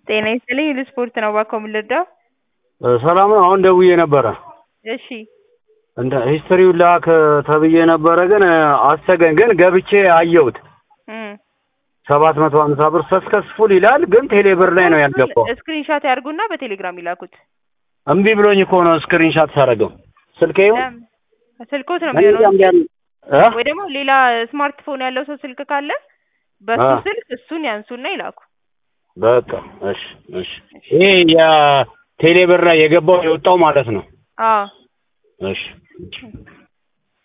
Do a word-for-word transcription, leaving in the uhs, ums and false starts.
ጤና ይስጥልኝ ለስፖርት ነው ባኮ ምልዳው ሰላም ነው። አሁን ደውዬ ነበረ። እሺ እንደ ሂስትሪው ላክ ተብዬ ነበረ ግን አሰገኝ ግን ገብቼ አየሁት እም ሰባት መቶ ሃምሳ ብር ሰክሰስፉል ይላል ግን ቴሌብር ላይ ነው ያልገባው። ስክሪንሾት ያርጉና በቴሌግራም ይላኩት። እምቢ ብሎኝ እኮ ነው ስክሪንሾት ሳረገው። ስልኬው ስልኮት ነው የሚሆነው እ ወይ ደግሞ ሌላ ስማርትፎን ያለው ሰው ስልክ ካለ በሱ ስልክ እሱን ያንሱና ይላኩ። በቃ እሺ እሺ ይሄ ያ ቴሌብር ላይ የገባው የወጣው ማለት ነው። አዎ እሺ